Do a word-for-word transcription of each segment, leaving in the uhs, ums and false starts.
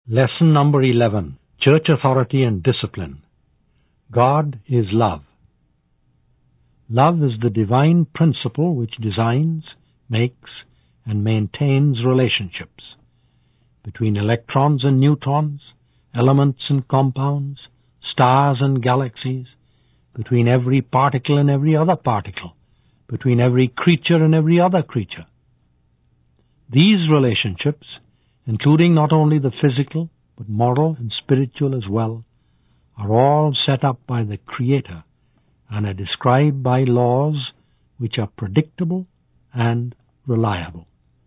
Lesson number eleven. Church Authority and Discipline. God is love. Love is the divine principle which designs, makes, and maintains relationships between electrons and neutrons, elements and compounds, stars and galaxies, between every particle and every other particle, between every creature and every other creature. These relationships, including not only the physical, but moral and spiritual as well, are all set up by the Creator and are described by laws which are predictable and reliable.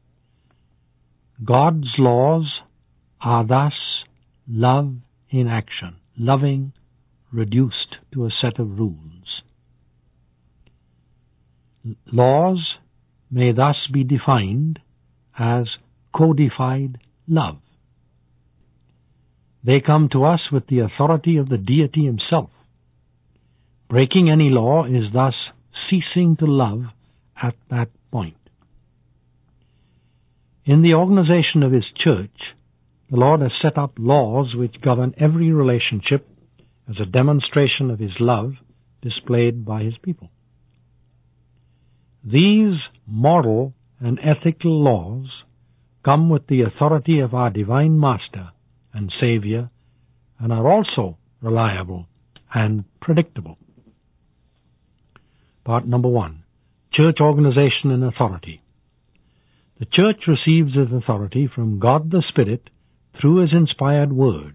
God's laws are thus love in action, loving reduced to a set of rules. Laws may thus be defined as codified love. They come to us with the authority of the deity himself. Breaking any law is thus ceasing to love at that point. In the organization of his church, the Lord has set up laws which govern every relationship as a demonstration of his love displayed by his people. These moral and ethical laws come with the authority of our divine Master and Savior and are also reliable and predictable. Part number one. Church organization and authority. The church receives its authority from God the Spirit through his inspired word.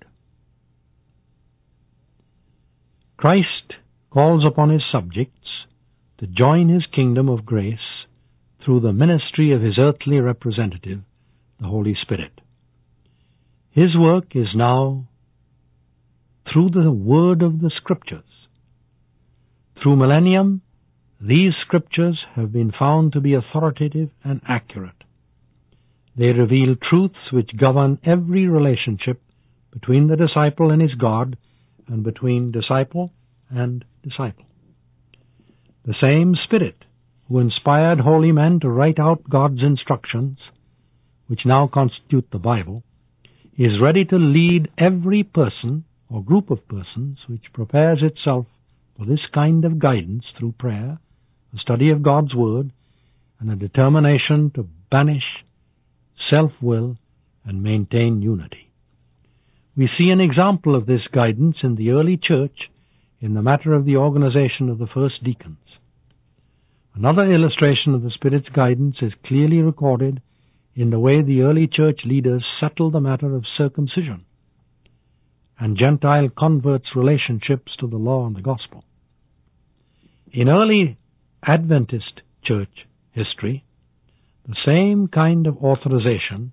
Christ calls upon his subjects to join his kingdom of grace through the ministry of his earthly representative, the Holy Spirit. His work is now through the word of the Scriptures. Through millennium, these Scriptures have been found to be authoritative and accurate. They reveal truths which govern every relationship between the disciple and his God, and between disciple and disciple. The same Spirit who inspired holy men to write out God's instructions, which now constitute the Bible, is ready to lead every person or group of persons which prepares itself for this kind of guidance through prayer, the study of God's Word, and a determination to banish self-will and maintain unity. We see an example of this guidance in the early church in the matter of the organization of the first deacons. Another illustration of the Spirit's guidance is clearly recorded in the way the early church leaders settled the matter of circumcision and Gentile converts' relationships to the law and the gospel. In early Adventist church history, the same kind of authorization,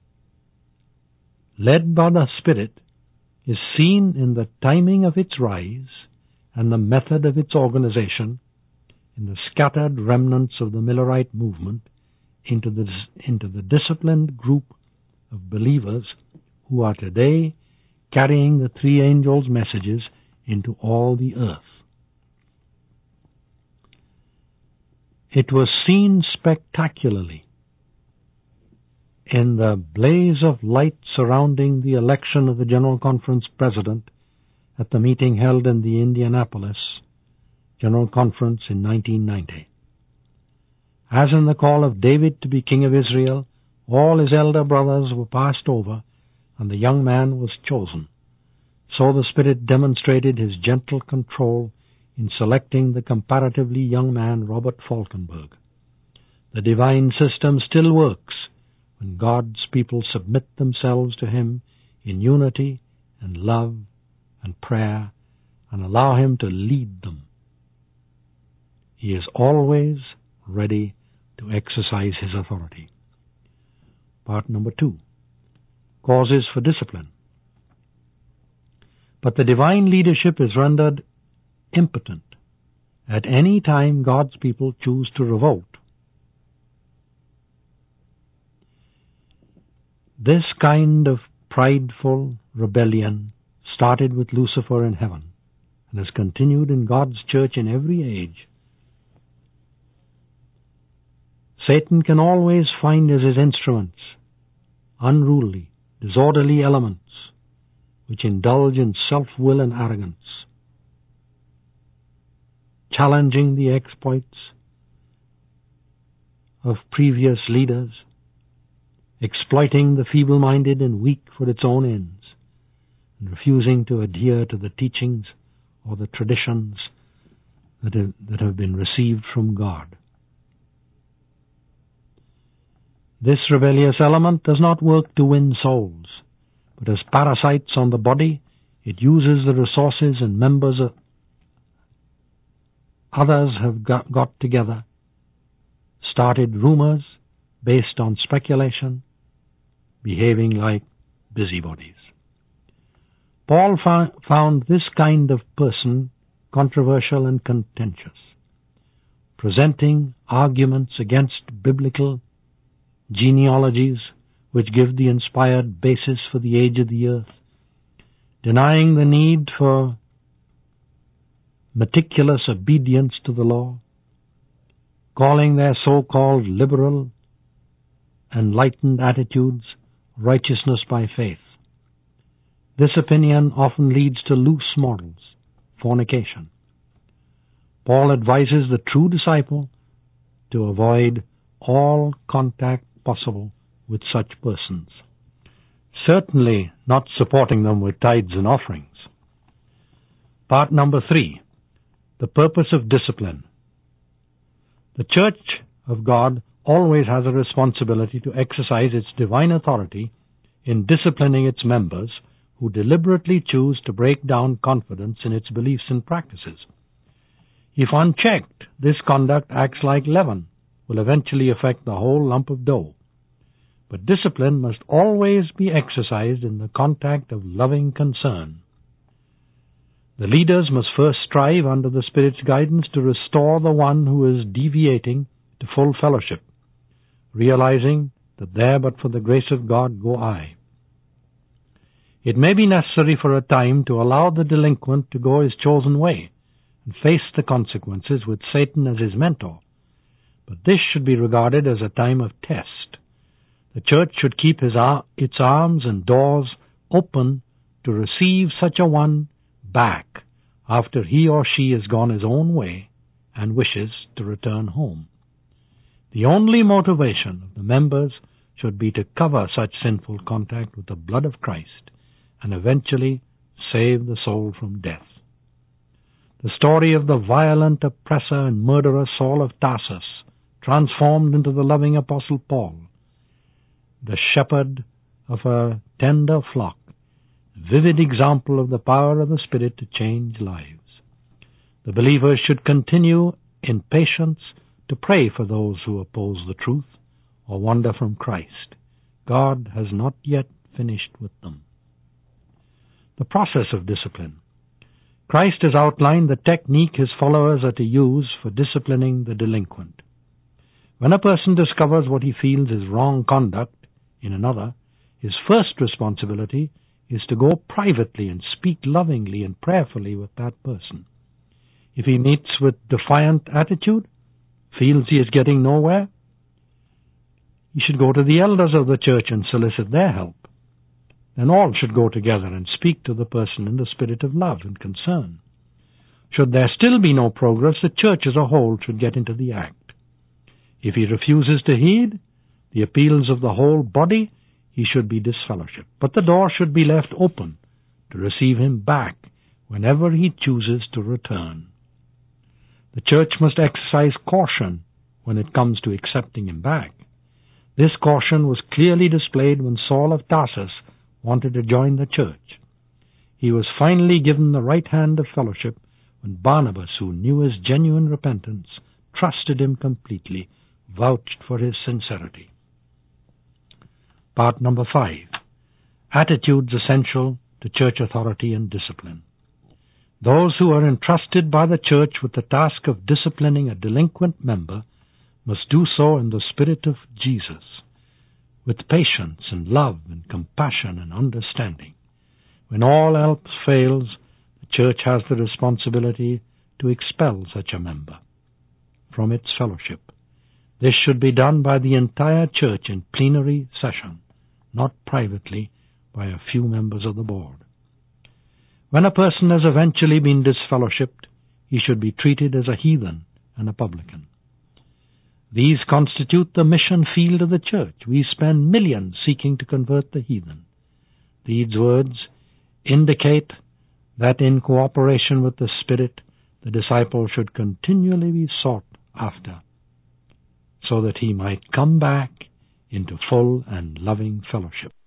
led by the Spirit, is seen in the timing of its rise and the method of its organization in the scattered remnants of the Millerite movement into the, into the disciplined group of believers who are today carrying the three angels' messages into all the earth. It was seen spectacularly in the blaze of light surrounding the election of the General Conference President at the meeting held in the Indianapolis General Conference in nineteen ninety. As in the call of David to be king of Israel, all his elder brothers were passed over, and the young man was chosen. So the Spirit demonstrated his gentle control in selecting the comparatively young man Robert Falkenberg. The divine system still works when God's people submit themselves to him in unity and love and prayer and allow him to lead them. He is always ready to exercise his authority. Part number two. Causes for discipline. But the divine leadership is rendered impotent at any time God's people choose to revolt. This kind of prideful rebellion started with Lucifer in heaven and has continued in God's church in every age. Satan can always find as his instruments unruly, disorderly elements which indulge in self-will and arrogance, challenging the exploits of previous leaders, exploiting the feeble-minded and weak for its own ends, and refusing to adhere to the teachings or the traditions that have, that have been received from God. This rebellious element does not work to win souls, but as parasites on the body, it uses the resources and members of others have got, got together, started rumors based on speculation, behaving like busybodies. Paul fa- found this kind of person controversial and contentious, presenting arguments against biblical genealogies which give the inspired basis for the age of the earth, denying the need for meticulous obedience to the law, calling their so-called liberal, enlightened attitudes righteousness by faith. This opinion often leads to loose morals, fornication. Paul advises the true disciple to avoid all contact possible with such persons, certainly not supporting them with tithes and offerings. Part number three, the purpose of discipline. The Church of God always has a responsibility to exercise its divine authority in disciplining its members who deliberately choose to break down confidence in its beliefs and practices. If unchecked, this conduct acts like leaven, will eventually affect the whole lump of dough. But discipline must always be exercised in the contact of loving concern. The leaders must first strive under the Spirit's guidance to restore the one who is deviating to full fellowship, realizing that there but for the grace of God go I. It may be necessary for a time to allow the delinquent to go his chosen way and face the consequences with Satan as his mentor, but this should be regarded as a time of test. The church should keep his ar- its arms and doors open to receive such a one back after he or she has gone his own way and wishes to return home. The only motivation of the members should be to cover such sinful contact with the blood of Christ and eventually save the soul from death. The story of the violent oppressor and murderer Saul of Tarsus, transformed into the loving Apostle Paul, the shepherd of a tender flock, vivid example of the power of the Spirit to change lives. The believers should continue in patience to pray for those who oppose the truth or wander from Christ. God has not yet finished with them. The process of discipline. Christ has outlined the technique his followers are to use for disciplining the delinquent. When a person discovers what he feels is wrong conduct in another, his first responsibility is to go privately and speak lovingly and prayerfully with that person. If he meets with defiant attitude, feels he is getting nowhere, he should go to the elders of the church and solicit their help. Then all should go together and speak to the person in the spirit of love and concern. Should there still be no progress, the church as a whole should get into the act. If he refuses to heed the appeals of the whole body, he should be disfellowshipped. But the door should be left open to receive him back whenever he chooses to return. The church must exercise caution when it comes to accepting him back. This caution was clearly displayed when Saul of Tarsus wanted to join the church. He was finally given the right hand of fellowship when Barnabas, who knew his genuine repentance, trusted him completely, vouched for his sincerity. Part number five. Attitudes essential to church authority and discipline. Those who are entrusted by the church with the task of disciplining a delinquent member must do so in the spirit of Jesus, with patience and love and compassion and understanding. When all else fails, the church has the responsibility to expel such a member from its fellowship. This should be done by the entire church in plenary session, not privately by a few members of the board. When a person has eventually been disfellowshipped, he should be treated as a heathen and a publican. These constitute the mission field of the church. We spend millions seeking to convert the heathen. These words indicate that in cooperation with the Spirit, the disciple should continually be sought after, so that he might come back into full and loving fellowship.